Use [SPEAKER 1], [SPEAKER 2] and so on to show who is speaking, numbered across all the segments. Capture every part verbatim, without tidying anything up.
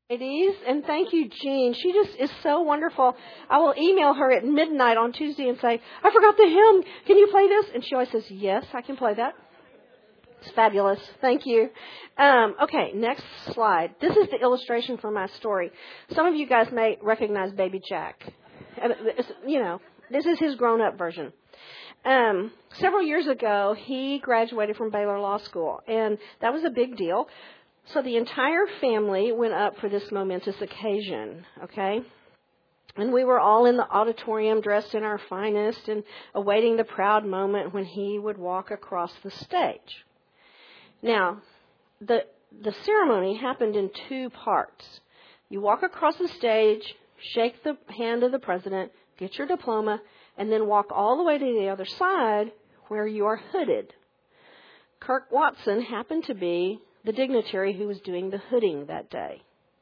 [SPEAKER 1] Ladies, and thank you, Jean. She just is so wonderful. I will email her at midnight on Tuesday and say, I forgot the hymn. Can you play this? And she always says, yes, I can play that. It's fabulous. Thank you. Um, okay, next slide. This is the illustration for my story. Some of you guys may recognize Baby Jack. You know, this is his grown-up version. Um, several years ago, he graduated from Baylor Law School, and that was a big deal. So the entire family went up for this momentous occasion, okay? And we were all in the auditorium dressed in our finest and awaiting the proud moment when he would walk across the stage. Now, the the ceremony happened in two parts. You walk across the stage, shake the hand of the president, get your diploma, and then walk all the way to the other side where you are hooded. Kirk Watson happened to be the dignitary who was doing the hooding that day.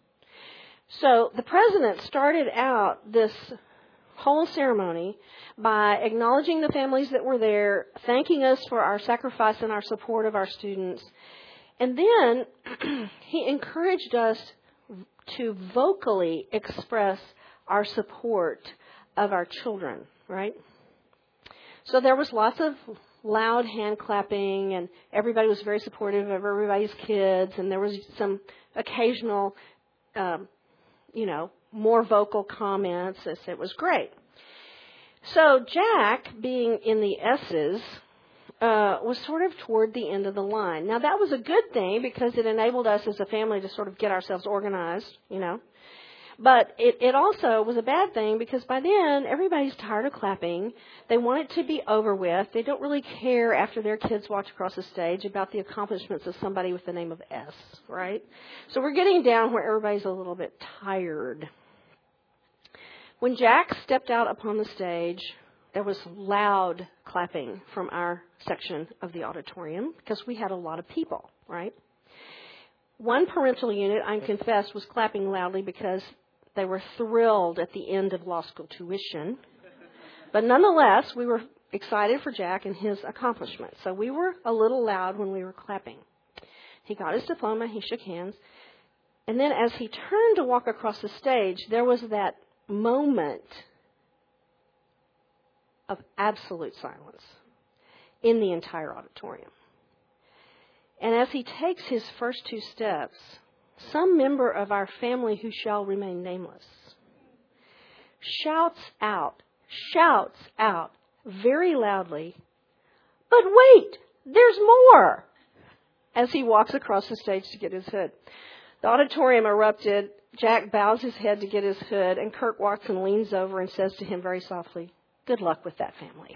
[SPEAKER 1] So the president started out this whole ceremony by acknowledging the families that were there, thanking us for our sacrifice and our support of our students. And then he encouraged us to vocally express our support of our children, right? So there was lots of loud hand clapping, and everybody was very supportive of everybody's kids, and there was some occasional, um, you know, more vocal comments. It was great. So Jack, being in the S's, uh, was sort of toward the end of the line. Now, that was a good thing because it enabled us as a family to sort of get ourselves organized, you know. But it, it also was a bad thing because by then everybody's tired of clapping. They want it to be over with. They don't really care after their kids walk across the stage about the accomplishments of somebody with the name of S, right? So we're getting down where everybody's a little bit tired. When Jack stepped out upon the stage, there was loud clapping from our section of the auditorium because we had a lot of people, right? One parental unit, I confess, was clapping loudly because they were thrilled at the end of law school tuition. But nonetheless, we were excited for Jack and his accomplishments. So we were a little loud when we were clapping. He got his diploma. He shook hands. And then as he turned to walk across the stage, there was that moment of absolute silence in the entire auditorium. And as he takes his first two steps, some member of our family who shall remain nameless shouts out, shouts out very loudly, "But wait, there's more!" as he walks across the stage to get his hood. The auditorium erupted. Jack bows his head to get his hood, and Kirk Watson leans over and says to him very softly, "Good luck with that family."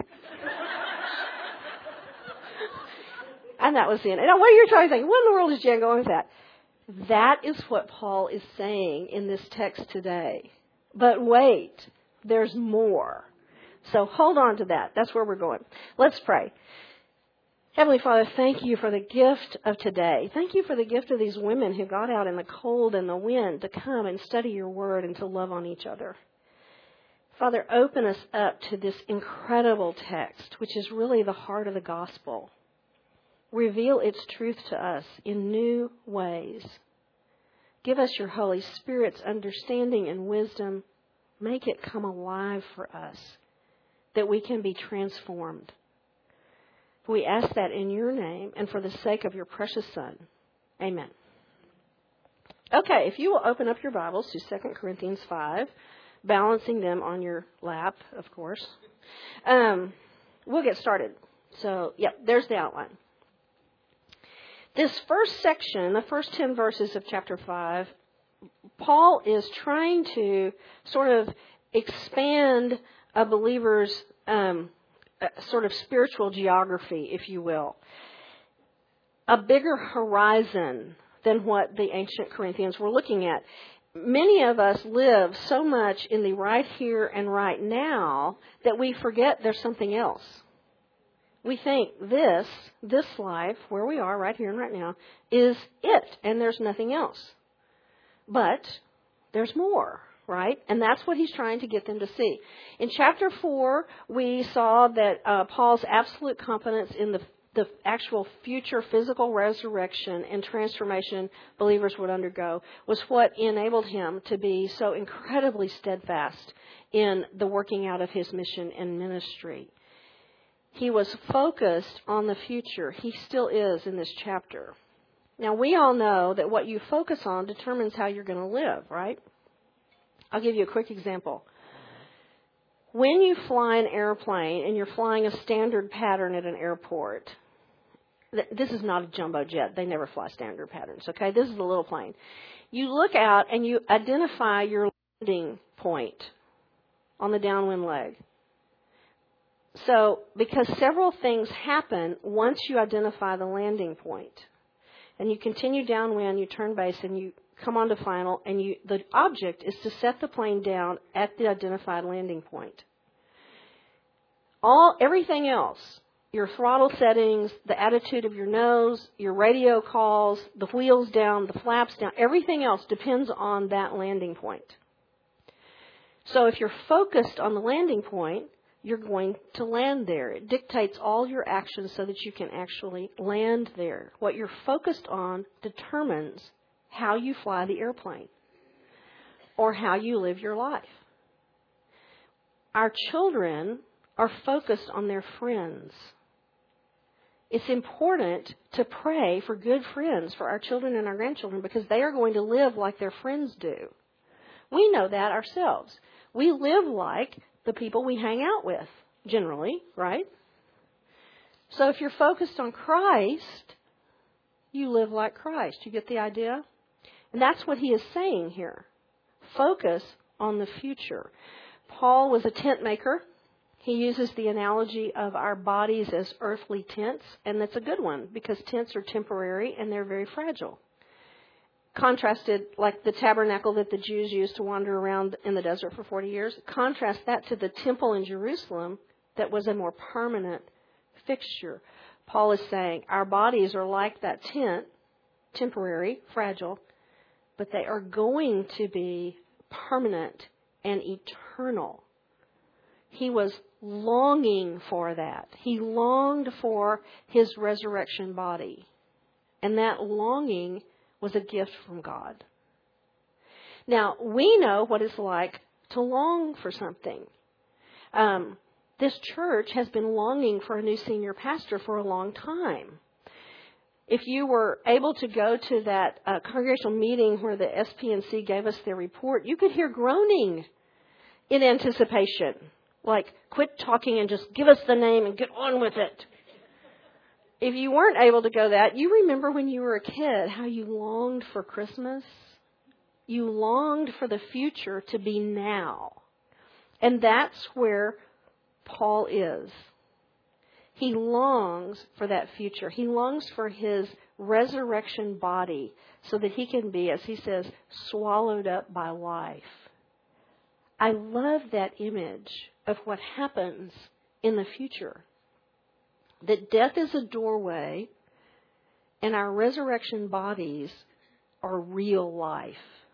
[SPEAKER 1] And that was the end. And what are you trying to think? What in the world is Jen going with that? That is what Paul is saying in this text today. But wait, there's more. So hold on to that. That's where we're going. Let's pray. Heavenly Father, thank you for the gift of today. Thank you for the gift of these women who got out in the cold and the wind to come and study your word and to love on each other. Father, open us up to this incredible text, which is really the heart of the gospel. Reveal its truth to us in new ways. Give us your Holy Spirit's understanding and wisdom. Make it come alive for us, that we can be transformed. We ask that in your name and for the sake of your precious Son. Amen. Okay, if you will open up your Bibles to Second Corinthians five, balancing them on your lap, of course, um, we'll get started. So, yep, there's the outline. This first section, the first ten verses of chapter five, Paul is trying to sort of expand a believer's um, sort of spiritual geography, if you will. A bigger horizon than what the ancient Corinthians were looking at. Many of us live so much in the right here and right now that we forget there's something else. We think this, this life, where we are right here and right now, is it, and there's nothing else. But there's more, right? And that's what he's trying to get them to see. In chapter four, we saw that uh, Paul's absolute confidence in the, the actual future physical resurrection and transformation believers would undergo was what enabled him to be so incredibly steadfast in the working out of his mission and ministry. He was focused on the future. He still is in this chapter. Now, we all know that what you focus on determines how you're going to live, right? I'll give you a quick example. When you fly an airplane and you're flying a standard pattern at an airport, this is not a jumbo jet. They never fly standard patterns, okay? This is a little plane. You look out and you identify your landing point on the downwind leg. So, because several things happen once you identify the landing point. And you continue downwind, you turn base, and you come onto final, and you, the object is to set the plane down at the identified landing point. All everything else, your throttle settings, the attitude of your nose, your radio calls, the wheels down, the flaps down, everything else depends on that landing point. So if you're focused on the landing point, you're going to land there. It dictates all your actions so that you can actually land there. What you're focused on determines how you fly the airplane or how you live your life. Our children are focused on their friends. It's important to pray for good friends for our children and our grandchildren because they are going to live like their friends do. We know that ourselves. We live like the people we hang out with, generally, right? So if you're focused on Christ, you live like Christ. You get the idea? And that's what he is saying here. Focus on the future. Paul was a tent maker. He uses the analogy of our bodies as earthly tents, and that's a good one because tents are temporary and they're very fragile. Contrasted, like the tabernacle that the Jews used to wander around in the desert for forty years, contrast that to the temple in Jerusalem that was a more permanent fixture. Paul is saying our bodies are like that tent, temporary, fragile, but they are going to be permanent and eternal. He was longing for that. He longed for his resurrection body. And that longing was a gift from God. Now, we know what it's like to long for something. Um, this church has been longing for a new senior pastor for a long time. If you were able to go to that uh, congregational meeting where the S P N C gave us their report, you could hear groaning in anticipation. Like, quit talking and just give us the name and get on with it. If you weren't able to go that, you remember when you were a kid how you longed for Christmas? You longed for the future to be now. And that's where Paul is. He longs for that future. He longs for his resurrection body so that he can be, as he says, swallowed up by life. I love that image of what happens in the future. That death is a doorway and our resurrection bodies are real life.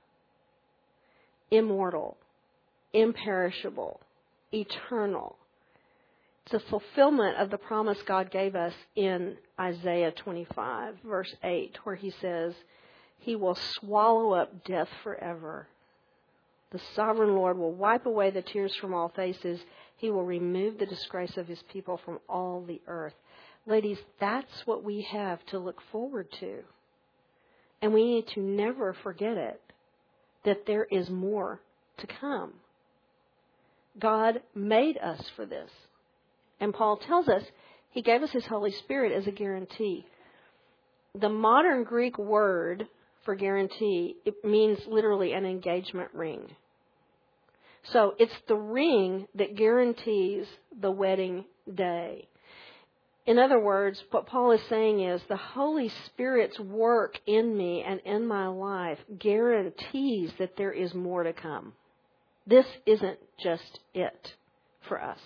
[SPEAKER 1] Immortal, imperishable, eternal. It's a fulfillment of the promise God gave us in Isaiah twenty-five, verse eight, where he says, he will swallow up death forever. The sovereign Lord will wipe away the tears from all faces. He will remove the disgrace of his people from all the earth. Ladies, that's what we have to look forward to. And we need to never forget it, that there is more to come. God made us for this. And Paul tells us he gave us his Holy Spirit as a guarantee. The modern Greek word for guarantee, it means literally an engagement ring. So it's the ring that guarantees the wedding day. In other words, what Paul is saying is the Holy Spirit's work in me and in my life guarantees that there is more to come. This isn't just it for us.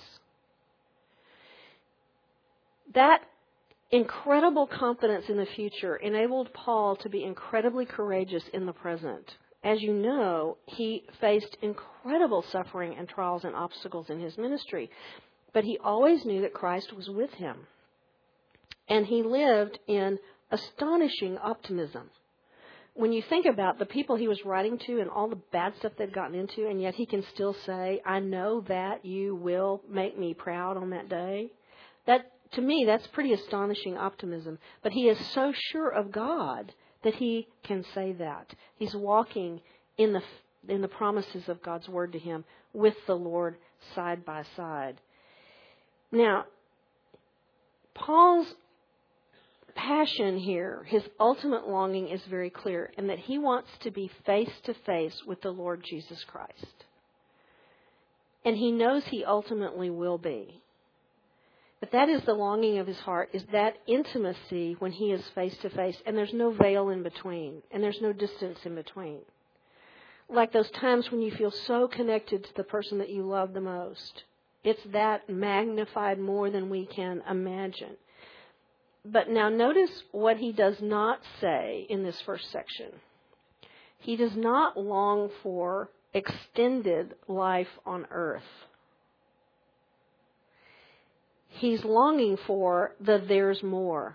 [SPEAKER 1] That incredible confidence in the future enabled Paul to be incredibly courageous in the present. As you know, he faced incredible suffering and trials and obstacles in his ministry, but he always knew that Christ was with him. And he lived in astonishing optimism. When you think about the people he was writing to and all the bad stuff they'd gotten into, and yet he can still say, I know that you will make me proud on that day. That, to me, that's pretty astonishing optimism. But he is so sure of God that he can say that. He's walking in the in the promises of God's word to him with the Lord side by side. Now, Paul's passion here, his ultimate longing is very clear, and that he wants to be face to face with the Lord Jesus Christ. And he knows he ultimately will be. But that is the longing of his heart, is that intimacy when he is face to face, and there's no veil in between, and there's no distance in between. Like those times when you feel so connected to the person that you love the most. It's that magnified more than we can imagine. But now notice what he does not say in this first section. He does not long for extended life on earth. He's longing for the there's more.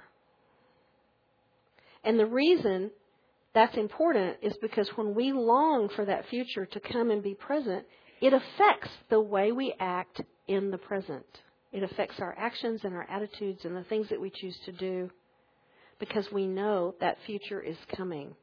[SPEAKER 1] And the reason that's important is because when we long for that future to come and be present, it affects the way we act in the present. It affects our actions and our attitudes and the things that we choose to do because we know that future is coming.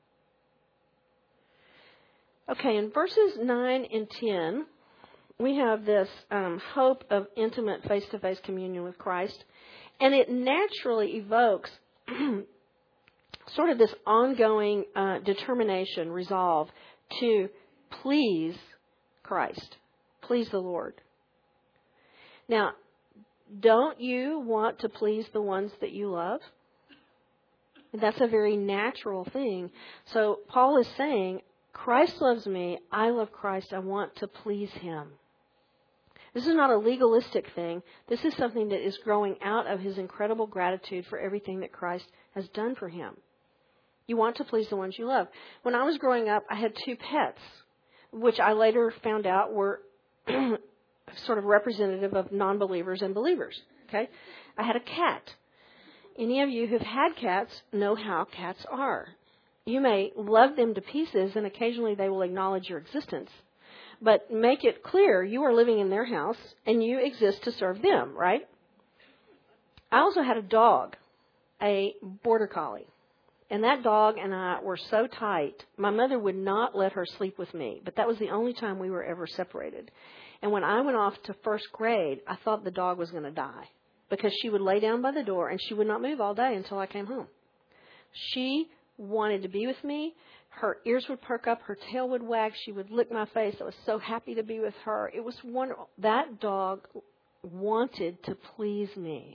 [SPEAKER 1] Okay, in verses nine and ten, we have this um, hope of intimate face-to-face communion with Christ, and it naturally evokes sort of this ongoing uh, determination, resolve to please Christ, please the Lord. Now, don't you want to please the ones that you love? And that's a very natural thing. So Paul is saying, Christ loves me, I love Christ, I want to please him. This is not a legalistic thing. This is something that is growing out of his incredible gratitude for everything that Christ has done for him. You want to please the ones you love. When I was growing up, I had two pets, which I later found out were sort of representative of non-believers and believers. Okay, I had a cat. Any of you who've had cats know how cats are. You may love them to pieces, and occasionally they will acknowledge your existence. But make it clear you are living in their house, and you exist to serve them, right? I also had a dog, a border collie. And that dog and I were so tight, my mother would not let her sleep with me. But that was the only time we were ever separated. And when I went off to first grade, I thought the dog was going to die. Because she would lay down by the door and she would not move all day until I came home. She wanted to be with me. Her ears would perk up. Her tail would wag. She would lick my face. I was so happy to be with her. It was wonderful. That dog wanted to please me.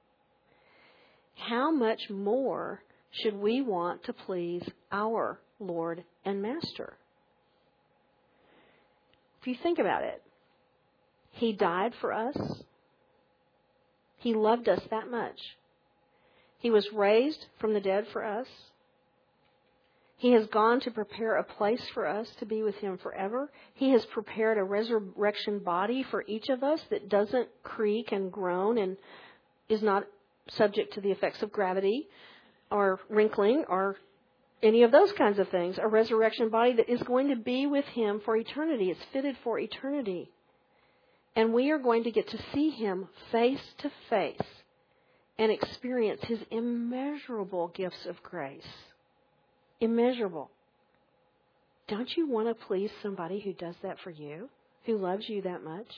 [SPEAKER 1] How much more should we want to please our Lord and Master? If you think about it, he died for us. He loved us that much. He was raised from the dead for us. He has gone to prepare a place for us to be with him forever. He has prepared a resurrection body for each of us that doesn't creak and groan and is not subject to the effects of gravity or wrinkling or any of those kinds of things. A resurrection body that is going to be with him for eternity. It's fitted for eternity. And we are going to get to see him face to face and experience his immeasurable gifts of grace. Immeasurable. Don't you want to please somebody who does that for you, who loves you that much?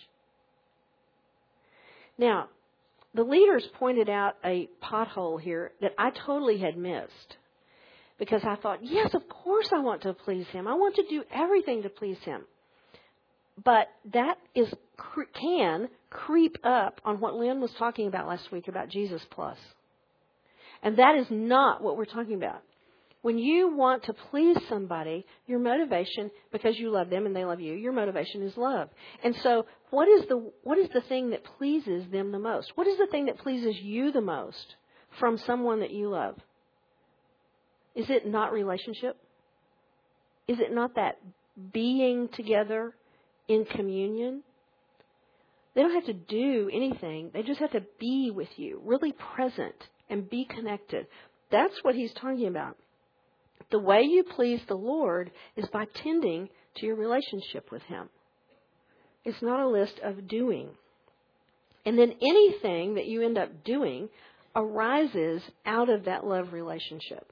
[SPEAKER 1] Now, the leaders pointed out a pothole here that I totally had missed. Because I thought, yes, of course I want to please him. I want to do everything to please him. But that is can creep up on what Lynn was talking about last week about Jesus Plus. And that is not what we're talking about. When you want to please somebody, your motivation, because you love them and they love you, your motivation is love. And so what is the what is the thing that pleases them the most? What is the thing that pleases you the most from someone that you love? Is it not relationship? Is it not that being together in communion? They don't have to do anything. They just have to be with you, really present and be connected. That's what he's talking about. The way you please the Lord is by tending to your relationship with him. It's not a list of doing. And then anything that you end up doing arises out of that love relationship.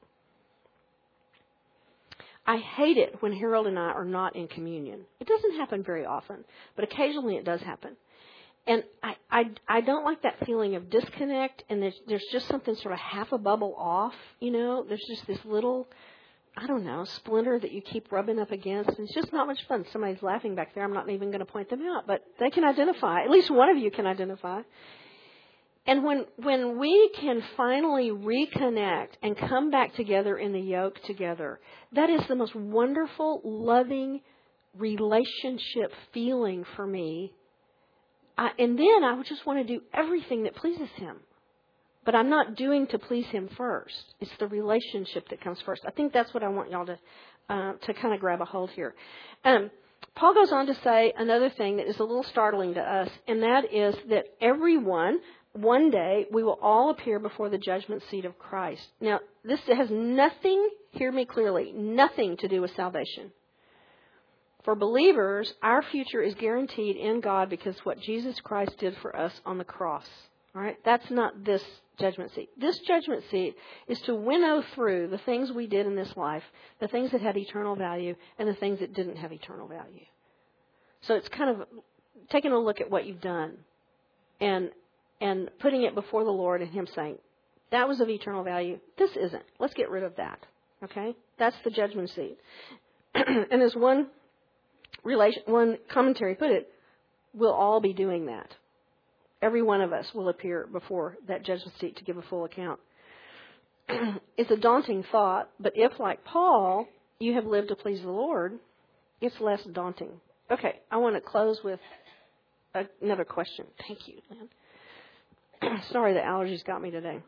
[SPEAKER 1] I hate it when Harold and I are not in communion. It doesn't happen very often, but occasionally it does happen. And I, I, I don't like that feeling of disconnect, and there's, there's just something sort of half a bubble off, you know. There's just this little, I don't know, splinter that you keep rubbing up against. And it's just not much fun. Somebody's laughing back there. I'm not even going to point them out, but they can identify. At least one of you can identify. And when when we can finally reconnect and come back together in the yoke together, that is the most wonderful, loving relationship feeling for me. I, and then I would just want to do everything that pleases him. But I'm not doing to please him first. It's the relationship that comes first. I think that's what I want y'all to uh, to kind of grab a hold here. Um, Paul goes on to say another thing that is a little startling to us, and that is that everyone, one day, we will all appear before the judgment seat of Christ. Now, this has nothing, hear me clearly, nothing to do with salvation. For believers, our future is guaranteed in God because what Jesus Christ did for us on the cross. All right? That's not this judgment seat. This judgment seat is to winnow through the things we did in this life, the things that had eternal value, and the things that didn't have eternal value. So it's kind of taking a look at what you've done and and putting it before the Lord and him saying, that was of eternal value. This isn't. Let's get rid of that. Okay? That's the judgment seat. And as one relation, one commentary put it, we'll all be doing that. Every one of us will appear before that judgment seat to give a full account. It's a daunting thought, but if, like Paul, you have lived to please the Lord, it's less daunting. Okay, I want to close with another question. Thank you, Lynn. Sorry, the allergies got me today.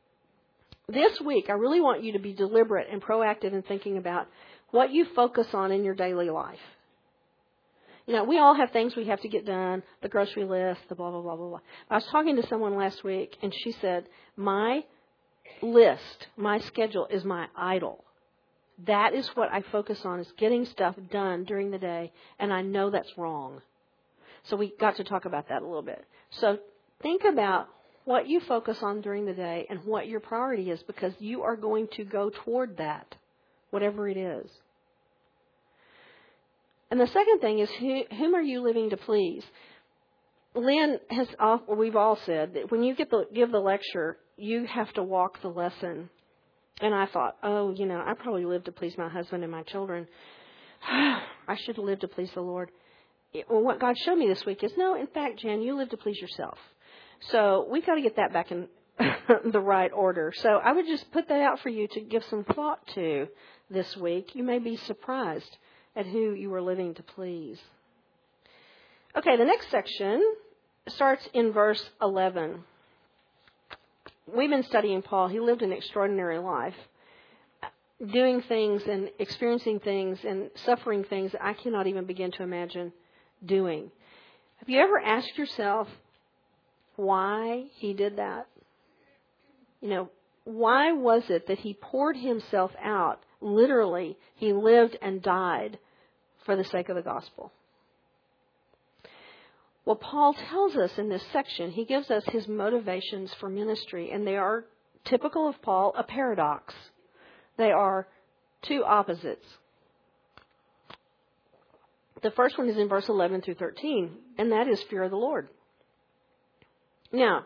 [SPEAKER 1] This week, I really want you to be deliberate and proactive in thinking about what you focus on in your daily life. You know, we all have things we have to get done, the grocery list, the blah, blah, blah, blah, blah. I was talking to someone last week, and she said, my list, my schedule is my idol. That is what I focus on, is getting stuff done during the day, and I know that's wrong. So we got to talk about that a little bit. So think about what you focus on during the day and what your priority is, because you are going to go toward that, whatever it is. And the second thing is, who, whom are you living to please? Lynn has, we've all said that when you get the, give the lecture, you have to walk the lesson. And I thought, oh, you know, I probably live to please my husband and my children. I should live to please the Lord. Well, what God showed me this week is, no, in fact, Jan, you live to please yourself. So we got to get that back in the right order. So I would just put that out for you to give some thought to this week. You may be surprised at who you are living to please. Okay, the next section starts in verse eleven. We've been studying Paul. He lived an extraordinary life, doing things and experiencing things and suffering things that I cannot even begin to imagine doing. Have you ever asked yourself why he did that? You know, why was it that he poured himself out? Literally, he lived and died for the sake of the gospel. Well, Paul tells us in this section, he gives us his motivations for ministry, and they are typical of Paul, a paradox. They are two opposites. The first one is in verse eleven through thirteen, and that is fear of the Lord. Now,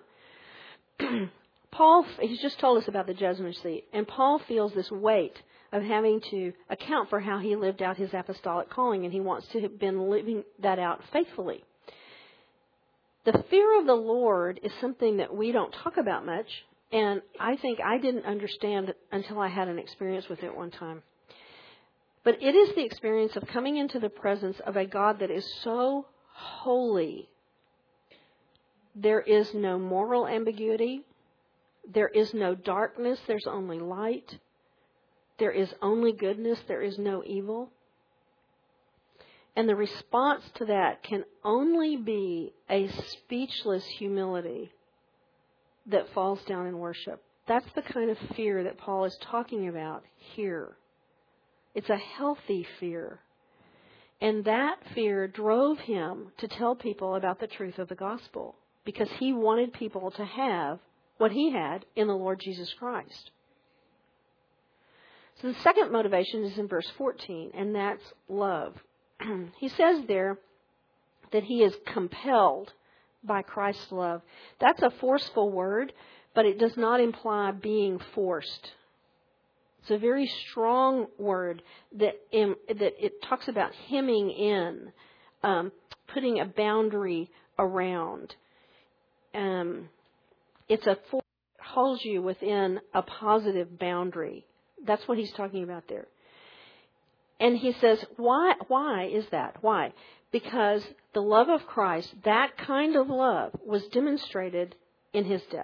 [SPEAKER 1] Paul, he's just told us about the judgment seat, and Paul feels this weight of having to account for how he lived out his apostolic calling, and he wants to have been living that out faithfully. The fear of the Lord is something that we don't talk about much, and I think I didn't understand until I had an experience with it one time. But it is the experience of coming into the presence of a God that is so holy. There is no moral ambiguity. There is no darkness. There's only light. There is only goodness. There is no evil. And the response to that can only be a speechless humility that falls down in worship. That's the kind of fear that Paul is talking about here. It's a healthy fear. And that fear drove him to tell people about the truth of the gospel, because he wanted people to have what he had in the Lord Jesus Christ. So the second motivation is in verse fourteen, and that's love. He says there that he is compelled by Christ's love. That's a forceful word, but it does not imply being forced. It's a very strong word that um, that it talks about hemming in, um, putting a boundary around. Um, it's a force that holds you within a positive boundary. That's what he's talking about there. And he says, why? Why is that? Why? Because the love of Christ, that kind of love, was demonstrated in his death.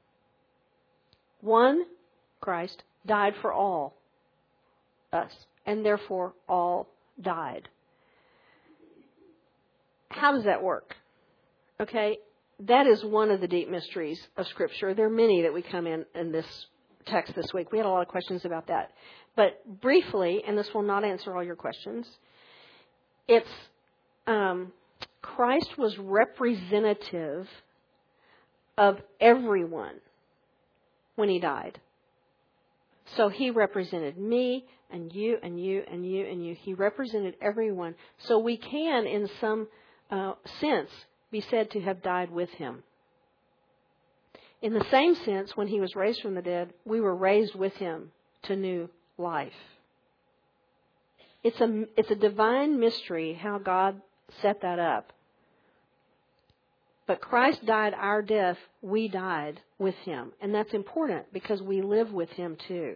[SPEAKER 1] One, Christ died for all us, and therefore all died. How does that work? Okay, that is one of the deep mysteries of Scripture. There are many that we come in in this text this week. We had a lot of questions about that. But briefly, and this will not answer all your questions, it's um, Christ was representative of everyone when he died. So he represented me and you and you and you and you. He represented everyone. So we can, in some uh, sense, be said to have died with him. In the same sense, when he was raised from the dead, we were raised with him to new life. It's a, it's a divine mystery how God set that up. But Christ died our death, we died with him. And that's important because we live with him too.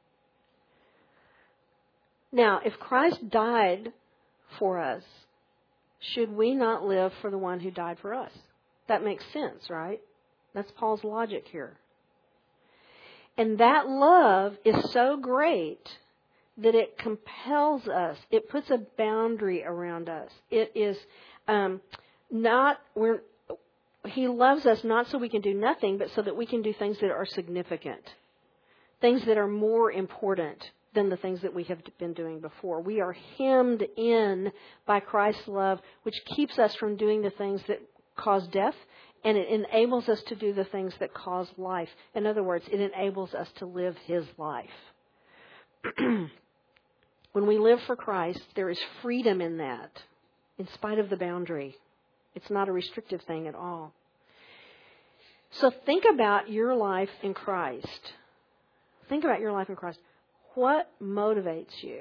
[SPEAKER 1] Now, if Christ died for us, should we not live for the one who died for us? That makes sense, right? That's Paul's logic here. And that love is so great that it compels us. It puts a boundary around us. It is um, not, we're, he loves us not so we can do nothing, but so that we can do things that are significant. Things that are more important than the things that we have been doing before. We are hemmed in by Christ's love, which keeps us from doing the things that cause death, and it enables us to do the things that cause life. In other words, it enables us to live his life. When we live for Christ, there is freedom in that, in spite of the boundary. It's not a restrictive thing at all. So think about your life in Christ. Think about your life in Christ. What motivates you?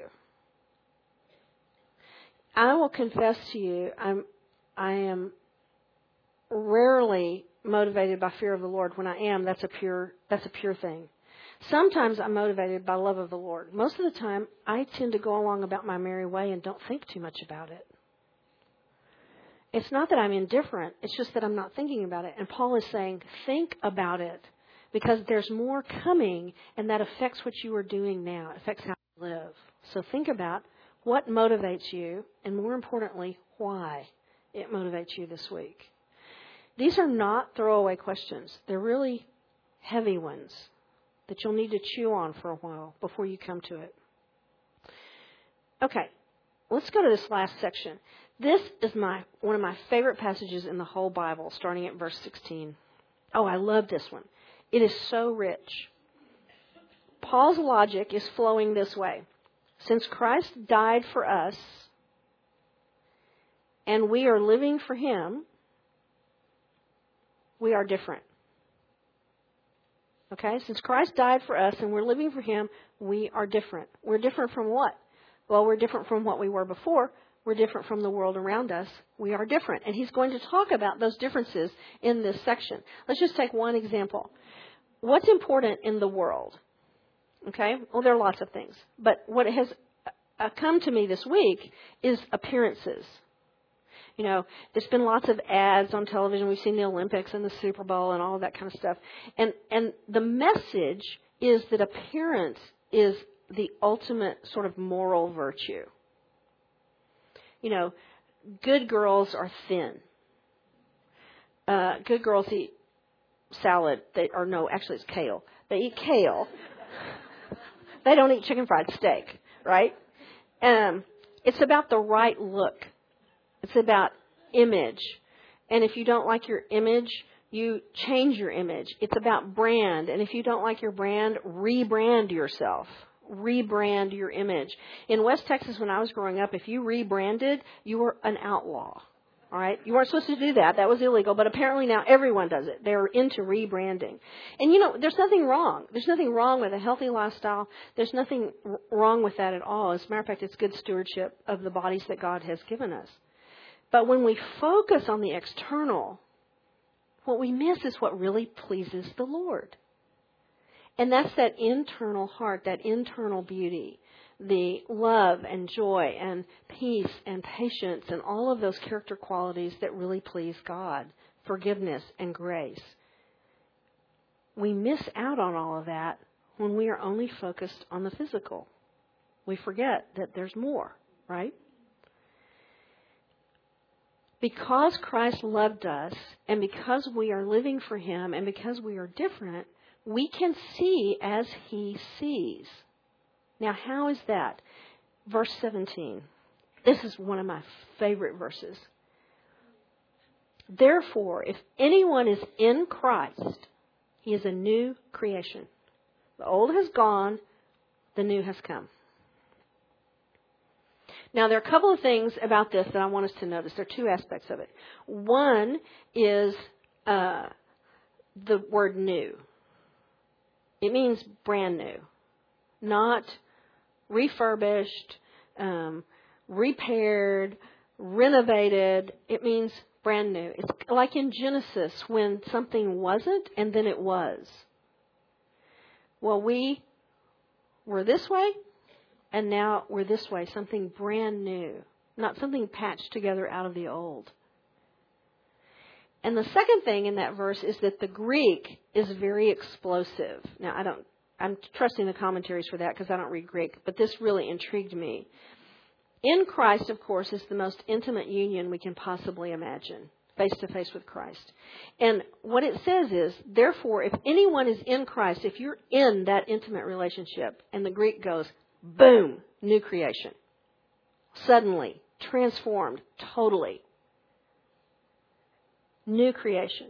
[SPEAKER 1] I will confess to you, I'm, I am rarely motivated by fear of the Lord. When I am, that's a pure, that's a pure thing. Sometimes I'm motivated by love of the Lord. Most of the time, I tend to go along about my merry way and don't think too much about it. It's not that I'm indifferent. It's just that I'm not thinking about it. And Paul is saying, think about it, because there's more coming, and that affects what you are doing now. It affects how you live. So think about what motivates you, and more importantly, why it motivates you this week. These are not throwaway questions. They're really heavy ones that you'll need to chew on for a while before you come to it. Okay, let's go to this last section. This is my one of my favorite passages in the whole Bible, starting at verse sixteen. Oh, I love this one. It is so rich. Paul's logic is flowing this way. Since Christ died for us, and we are living for him, we are different. Okay? Since Christ died for us and we're living for him, we are different. We're different from what? Well, we're different from what we were before. We're different from the world around us. We are different. And he's going to talk about those differences in this section. Let's just take one example. What's important in the world? Okay? Well, there are lots of things. But what has come to me this week is appearances. You know, there's been lots of ads on television. We've seen the Olympics and the Super Bowl and all of that kind of stuff. And and the message is that appearance is the ultimate sort of moral virtue. You know, good girls are thin. Uh, good girls eat salad. They, or no, actually it's kale. They eat kale. They don't eat chicken fried steak, right? Um, it's about the right look. It's about image. And if you don't like your image, you change your image. It's about brand. And if you don't like your brand, rebrand yourself. Rebrand your image. In West Texas, when I was growing up, if you rebranded, you were an outlaw. All right? You weren't supposed to do that. That was illegal. But apparently now everyone does it. They're into rebranding. And, you know, there's nothing wrong. There's nothing wrong with a healthy lifestyle. There's nothing wrong with that at all. As a matter of fact, it's good stewardship of the bodies that God has given us. But when we focus on the external, what we miss is what really pleases the Lord. And that's that internal heart, that internal beauty, the love and joy and peace and patience and all of those character qualities that really please God, forgiveness and grace. We miss out on all of that when we are only focused on the physical. We forget that there's more, right? Because Christ loved us, and because we are living for Him, and because we are different, we can see as He sees. Now, how is that? Verse seventeen. This is one of my favorite verses. Therefore, if anyone is in Christ, he is a new creation. The old has gone, the new has come. Now, there are a couple of things about this that I want us to notice. There are two aspects of it. One is uh, the word new. It means brand new, not refurbished, um, repaired, renovated. It means brand new. It's like in Genesis when something wasn't and then it was. Well, we were this way. And now we're this way, something brand new, not something patched together out of the old. And the second thing in that verse is that the Greek is very explosive. Now, I don't, I'm trusting the commentaries for that because I don't read Greek, but this really intrigued me. In Christ, of course, is the most intimate union we can possibly imagine, face to face with Christ. And what it says is, therefore, if anyone is in Christ, if you're in that intimate relationship, and the Greek goes, boom, new creation. Suddenly, transformed, totally. New creation.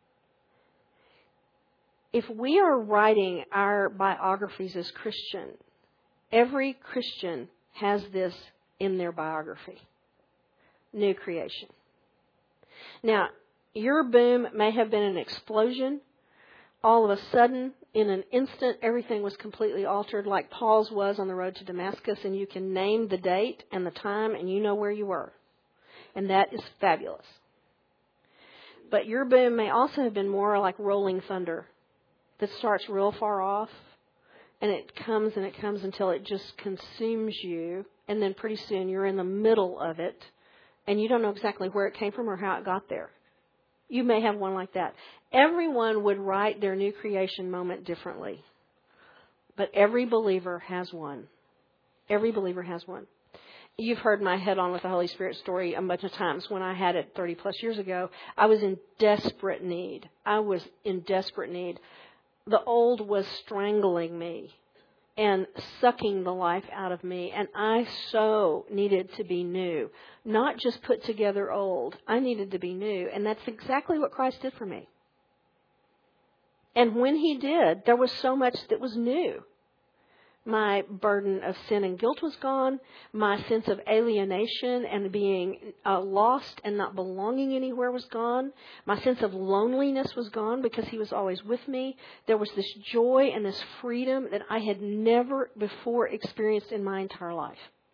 [SPEAKER 1] If we are writing our biographies as Christian, every Christian has this in their biography. New creation. Now, your boom may have been an explosion. All of a sudden, in an instant, everything was completely altered, like Paul's was on the road to Damascus, and you can name the date and the time, and you know where you were. And that is fabulous. But your boom may also have been more like rolling thunder that starts real far off, and it comes and it comes until it just consumes you, and then pretty soon you're in the middle of it, and you don't know exactly where it came from or how it got there. You may have one like that. Everyone would write their new creation moment differently. But every believer has one. Every believer has one. You've heard my Head On with the Holy Spirit story a bunch of times. When I had it thirty plus years ago, I was in desperate need. I was in desperate need. The old was strangling me and sucking the life out of me. And I so needed to be new. Not just put together old. I needed to be new. And that's exactly what Christ did for me. And when He did, there was so much that was new. My burden of sin and guilt was gone. My sense of alienation and being uh, lost and not belonging anywhere was gone. My sense of loneliness was gone because He was always with me. There was this joy and this freedom that I had never before experienced in my entire life.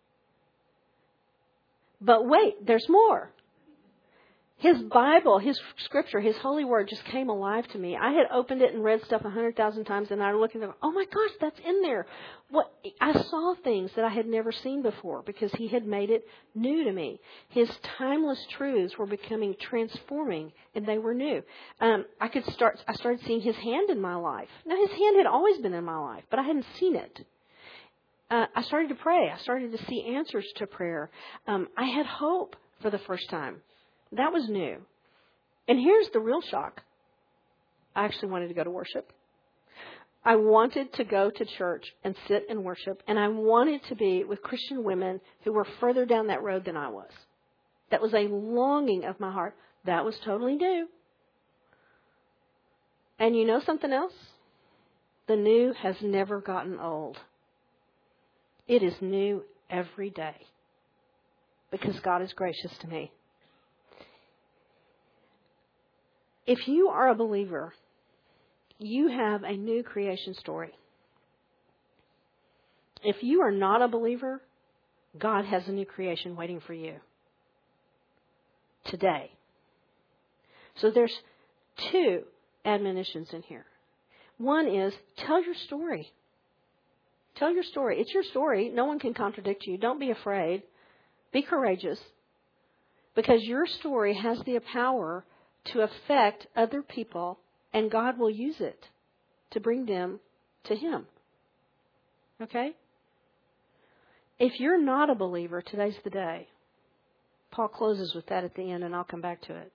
[SPEAKER 1] But wait, there's more. His Bible, His Scripture, His Holy Word just came alive to me. I had opened it and read stuff a hundred thousand times, and I was looking at it, oh my gosh, that's in there. What I saw things that I had never seen before because He had made it new to me. His timeless truths were becoming transforming, and they were new. Um, I could start. I started seeing His hand in my life. Now, His hand had always been in my life, but I hadn't seen it. Uh, I started to pray. I started to see answers to prayer. Um, I had hope for the first time. That was new. And here's the real shock. I actually wanted to go to worship. I wanted to go to church and sit and worship, and I wanted to be with Christian women who were further down that road than I was. That was a longing of my heart. That was totally new. And you know something else? The new has never gotten old. It is new every day because God is gracious to me. If you are a believer, you have a new creation story. If you are not a believer, God has a new creation waiting for you today. So there's two admonitions in here. One is, tell your story. Tell your story. It's your story. No one can contradict you. Don't be afraid. Be courageous. Because your story has the power to affect other people, and God will use it to bring them to Him. Okay? If you're not a believer, today's the day. Paul closes with that at the end, and I'll come back to it.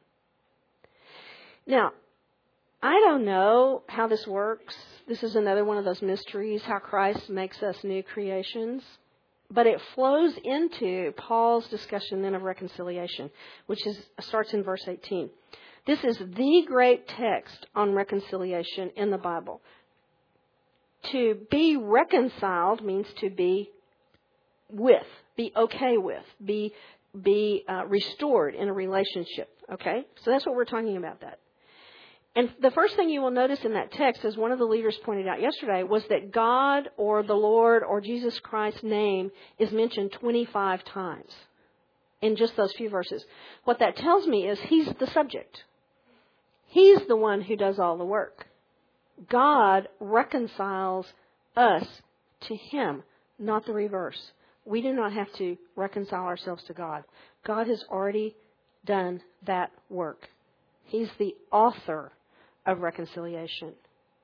[SPEAKER 1] Now, I don't know how this works. This is another one of those mysteries, how Christ makes us new creations. But it flows into Paul's discussion then of reconciliation, which is starts in verse eighteen. This is the great text on reconciliation in the Bible. To be reconciled means to be with, be okay with, be be uh, restored in a relationship. Okay? So that's what we're talking about that. And the first thing you will notice in that text, as one of the leaders pointed out yesterday, was that God or the Lord or Jesus Christ's name is mentioned twenty-five times in just those few verses. What that tells me is He's the subject. He's the one who does all the work. God reconciles us to Him, not the reverse. We do not have to reconcile ourselves to God. God has already done that work. He's the author of reconciliation.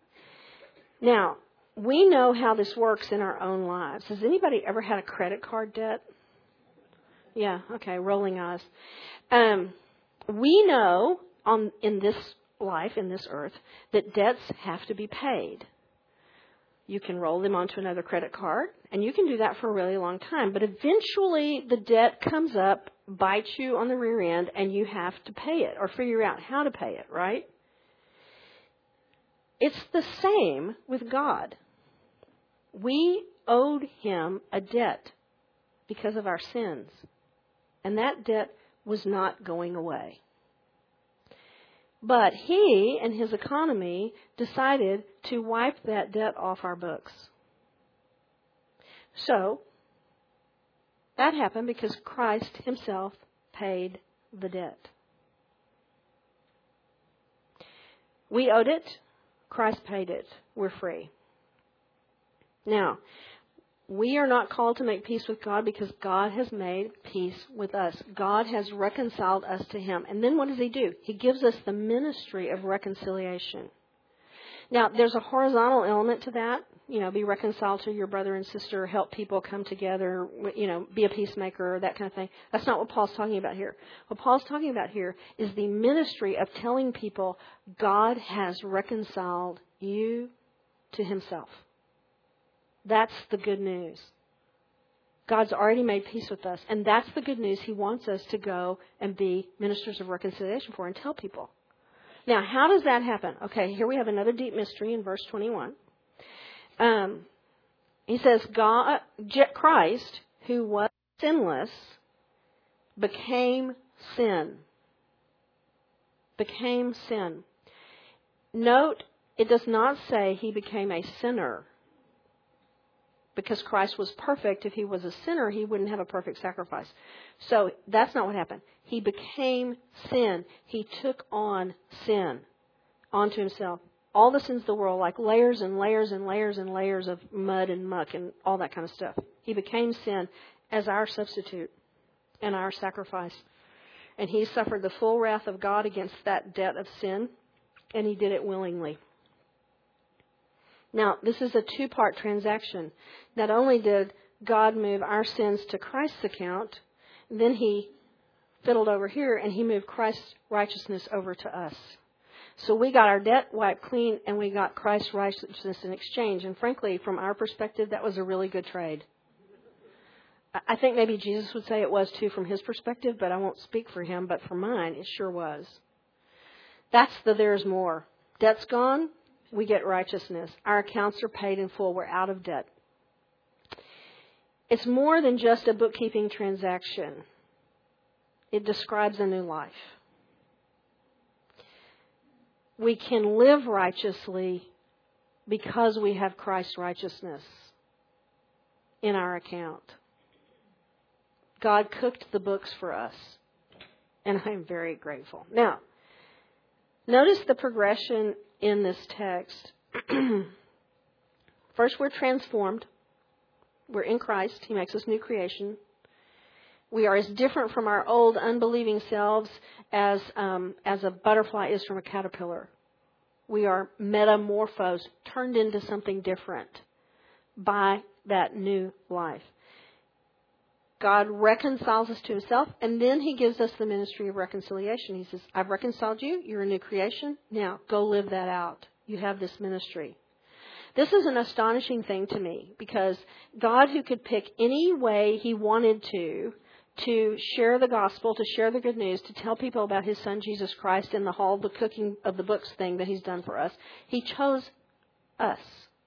[SPEAKER 1] Now, we know how this works in our own lives. Has anybody ever had a credit card debt? Yeah, okay, rolling eyes. Um, we know on in this life, in this earth, that debts have to be paid. You can roll them onto another credit card, and you can do that for a really long time. But eventually, the debt comes up, bites you on the rear end, and you have to pay it or figure out how to pay it, right? It's the same with God. We owed Him a debt because of our sins, and that debt was not going away. But He and His economy decided to wipe that debt off our books. So, that happened because Christ Himself paid the debt. We owed it. Christ paid it. We're free. Now, we are not called to make peace with God because God has made peace with us. God has reconciled us to Him. And then what does He do? He gives us the ministry of reconciliation. Now, there's a horizontal element to that. You know, be reconciled to your brother and sister, help people come together, you know, be a peacemaker, that kind of thing. That's not what Paul's talking about here. What Paul's talking about here is the ministry of telling people God has reconciled you to Himself. That's the good news. God's already made peace with us, and that's the good news He wants us to go and be ministers of reconciliation for and tell people. Now, how does that happen? Okay, here we have another deep mystery in verse twenty-one. Um, he says, God, Christ, who was sinless, became sin. Became sin. Note, it does not say He became a sinner. Because Christ was perfect, if He was a sinner, He wouldn't have a perfect sacrifice. So that's not what happened. He became sin. He took on sin onto Himself. All the sins of the world, like layers and layers and layers and layers of mud and muck and all that kind of stuff. He became sin as our substitute and our sacrifice. And He suffered the full wrath of God against that debt of sin, and He did it willingly. Now, this is a two-part transaction. Not only did God move our sins to Christ's account, then He fiddled over here and He moved Christ's righteousness over to us. So we got our debt wiped clean, and we got Christ's righteousness in exchange. And frankly, from our perspective, that was a really good trade. I think maybe Jesus would say it was too from his perspective, but I won't speak for him. But for mine, it sure was. That's the there's more. Debt's gone, we get righteousness. Our accounts are paid in full. We're out of debt. It's more than just a bookkeeping transaction. It describes a new life. We can live righteously because we have Christ's righteousness in our account. God cooked the books for us, and I'm very grateful. Now, notice the progression in this text. First, we're transformed. We're in Christ. He makes us new creation. We are as different from our old unbelieving selves as um, as a butterfly is from a caterpillar. We are metamorphosed, turned into something different by that new life. God reconciles us to himself, and then he gives us the ministry of reconciliation. He says, I've reconciled you. You're a new creation. Now, go live that out. You have this ministry. This is an astonishing thing to me, because God, who could pick any way he wanted to, to share the gospel, to share the good news, to tell people about his son, Jesus Christ, and the whole, the cooking of the books thing that he's done for us, he chose us.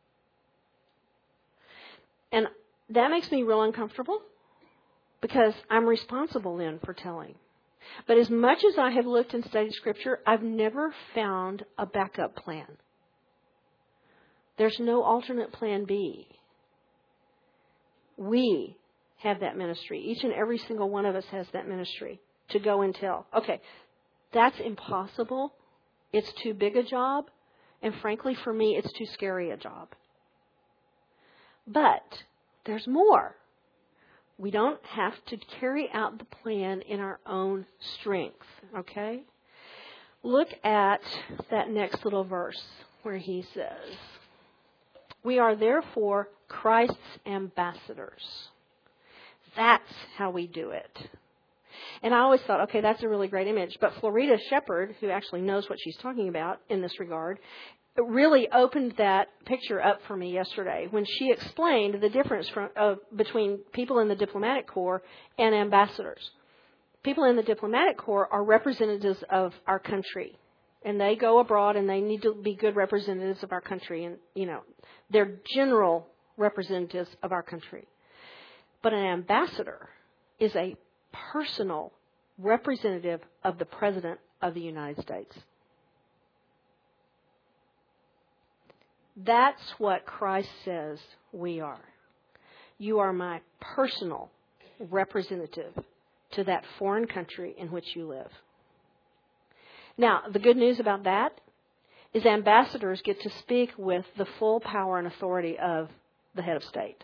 [SPEAKER 1] And that makes me real uncomfortable, because I'm responsible then for telling. But as much as I have looked and studied Scripture, I've never found a backup plan. There's no alternate plan B. We have that ministry. Each and every single one of us has that ministry to go and tell. Okay, that's impossible. It's too big a job. And frankly, for me, it's too scary a job. But there's more. We don't have to carry out the plan in our own strength, okay? Look at that next little verse where he says, we are therefore Christ's ambassadors. That's how we do it. And I always thought, okay, that's a really great image. But Florida Shepherd, who actually knows what she's talking about in this regard, really opened that picture up for me yesterday when she explained the difference from, uh, between people in the diplomatic corps and ambassadors. People in the diplomatic corps are representatives of our country, and they go abroad and they need to be good representatives of our country, and you know they're general representatives of our country. But an ambassador is a personal representative of the President of the United States. That's what Christ says we are. You are my personal representative to that foreign country in which you live. Now, the good news about that is ambassadors get to speak with the full power and authority of the head of state.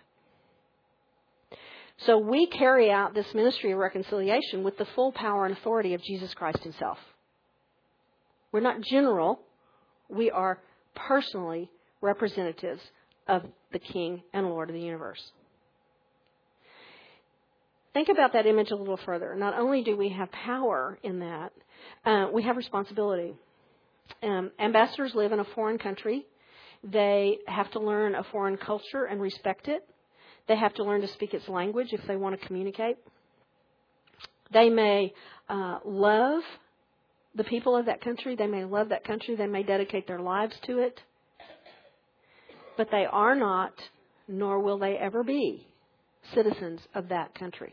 [SPEAKER 1] So we carry out this ministry of reconciliation with the full power and authority of Jesus Christ himself. We're not general. We are personally representatives of the King and Lord of the universe. Think about that image a little further. Not only do we have power in that, uh, we have responsibility. Um, ambassadors live in a foreign country. They have to learn a foreign culture and respect it. They have to learn to speak its language if they want to communicate. They may uh, love the people of that country. They may love that country. They may dedicate their lives to it. But they are not, nor will they ever be, citizens of that country.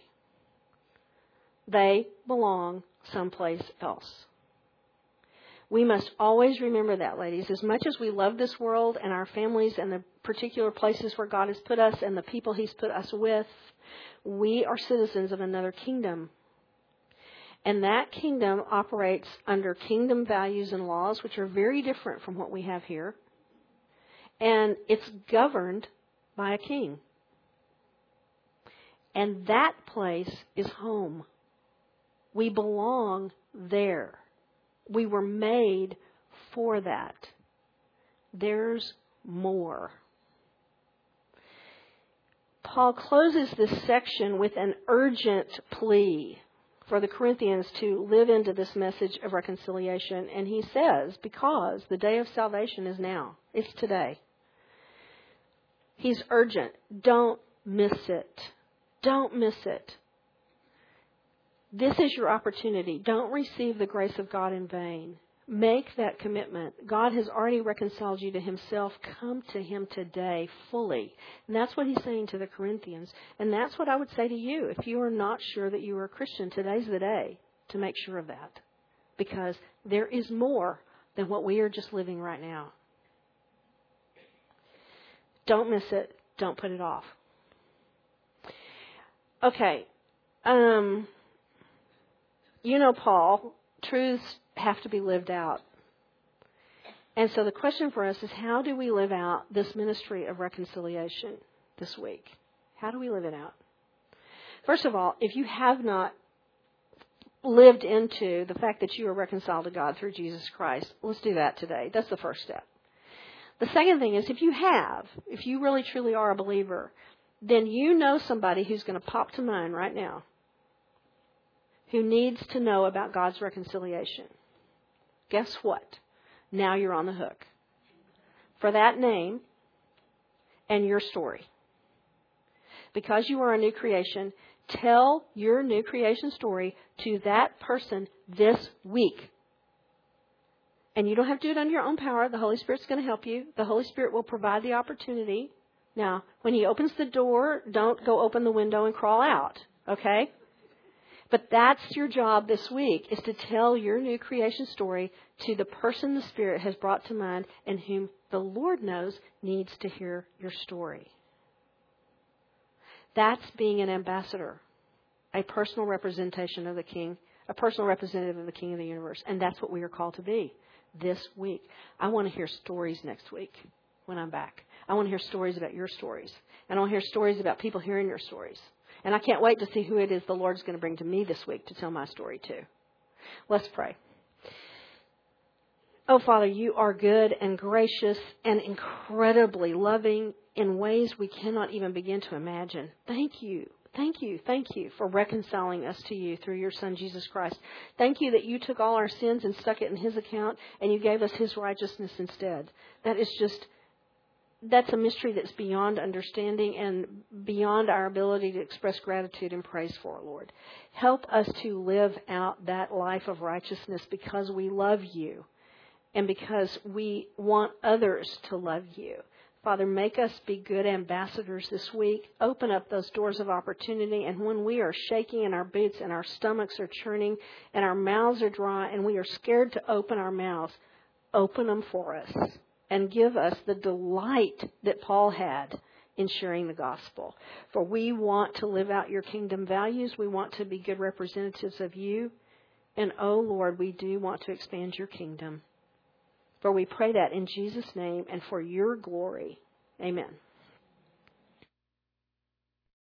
[SPEAKER 1] They belong someplace else. We must always remember that, ladies. As much as we love this world and our families and the particular places where God has put us and the people he's put us with, we are citizens of another kingdom. And that kingdom operates under kingdom values and laws, which are very different from what we have here. And it's governed by a king. And that place is home. We belong there. We were made for that. There's more. Paul closes this section with an urgent plea. for the Corinthians to live into this message of reconciliation. And he says, because the day of salvation is now. It's today. He's urgent. Don't miss it. Don't miss it. This is your opportunity. Don't receive the grace of God in vain. Make that commitment. God has already reconciled you to himself. Come to him today fully. And that's what he's saying to the Corinthians. And that's what I would say to you. If you are not sure that you are a Christian, today's the day to make sure of that. Because there is more than what we are just living right now. Don't miss it. Don't put it off. Okay. Um, you know, Paul, truths have to be lived out. And so the question for us is, how do we live out this ministry of reconciliation this week? How do we live it out? First of all, if you have not lived into the fact that you are reconciled to God through Jesus Christ, let's do that today. That's the first step. The second thing is, if you have, if you really truly are a believer, then you know somebody who's going to pop to mind right now who needs to know about God's reconciliation. Guess what? Now you're on the hook for that name and your story. Because you are a new creation, tell your new creation story to that person this week. And you don't have to do it on your own power. The Holy Spirit's going to help you. The Holy Spirit will provide the opportunity. Now, when he opens the door, don't go open the window and crawl out. Okay? But that's your job this week, is to tell your new creation story to the person the Spirit has brought to mind and whom the Lord knows needs to hear your story. That's being an ambassador, a personal representation of the King, a personal representative of the King of the universe. And that's what we are called to be this week. I want to hear stories next week when I'm back. I want to hear stories about your stories. And I want to hear stories about people hearing your stories. And I can't wait to see who it is the Lord's going to bring to me this week to tell my story to. Let's pray. Oh, Father, you are good and gracious and incredibly loving in ways we cannot even begin to imagine. Thank you. Thank you. Thank you for reconciling us to you through your Son, Jesus Christ. Thank you that you took all our sins and stuck it in his account and you gave us his righteousness instead. That is just... That's a mystery that's beyond understanding and beyond our ability to express gratitude and praise for, Lord. Help us to live out that life of righteousness because we love you and because we want others to love you. Father, make us be good ambassadors this week. Open up those doors of opportunity. And when we are shaking in our boots and our stomachs are churning and our mouths are dry and we are scared to open our mouths, open them for us. And give us the delight that Paul had in sharing the gospel. For we want to live out your kingdom values. We want to be good representatives of you. And, oh, Lord, we do want to expand your kingdom. For we pray that in Jesus' name and for your glory. Amen.